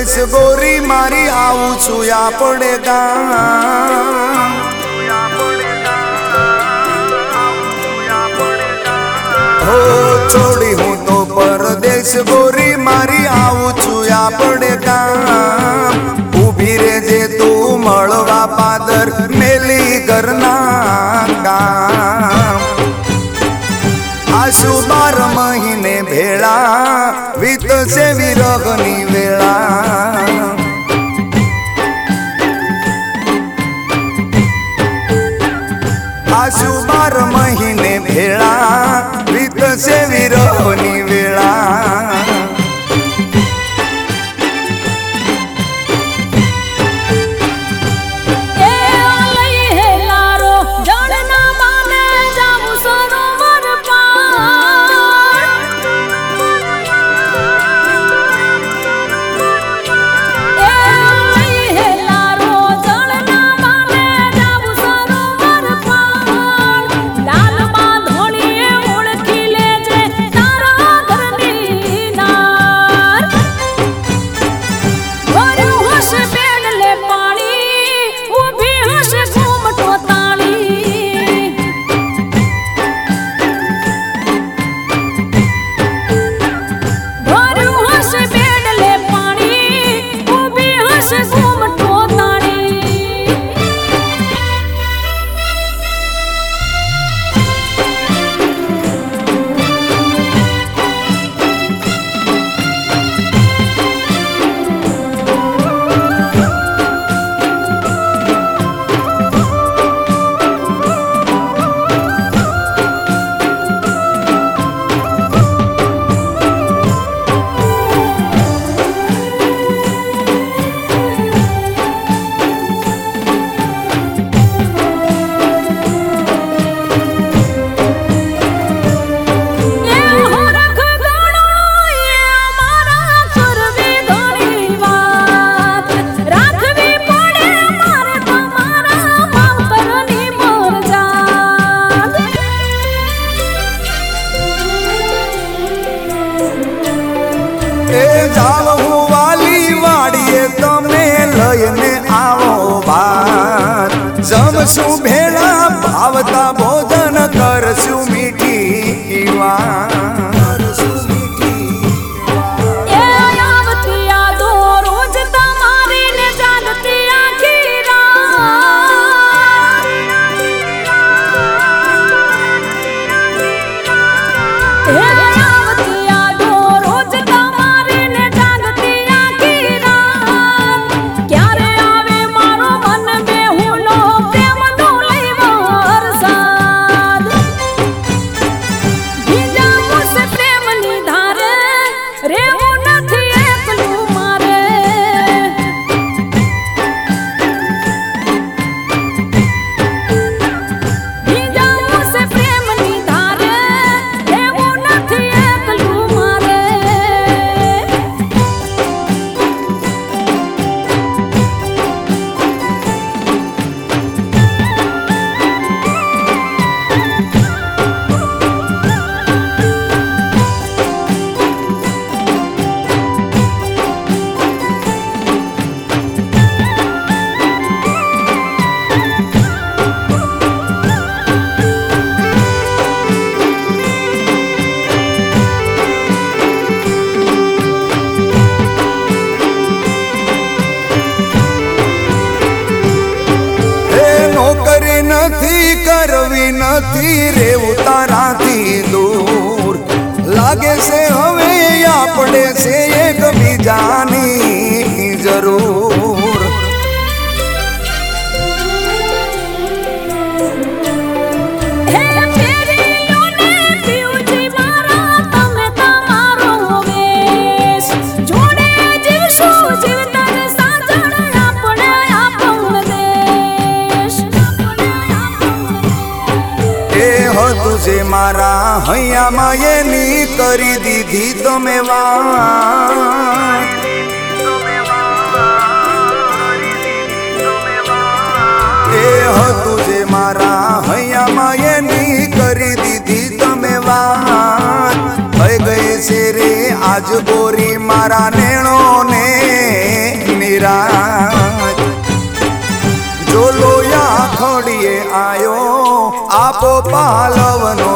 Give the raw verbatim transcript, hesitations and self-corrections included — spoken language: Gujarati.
પરદેશ ગોરી મારી આવું છું આપણે ગામ હો છોડી હું તો પરદેશ ગોરી મારી આવું છું આપણે ગામ ઊભી રેજે તું મળવા પાદર મેલી ઘરના ગામ આસુ બાર મહિને ભેળા વીતશે વિરહની વેળા આસુ બાર મહિને ભેળા વીતશે વિરહની વેળા જમશું ભેળા ભાવતા ભોજન કરશું મીઠી વાત કરવી નથી રેવું તારાથી દૂર લાગે છે હવે આપણે છે એક બીજાની જરૂર तुझे मारा हैया मायेनी करी दीधी તમે વાત ए हो तुझे मारा हैया मायेनी કરી દીધી તમે વાત થઈ ગઈ છે રે આજ ગોરી મારા નેણો ને આપો પાલવનો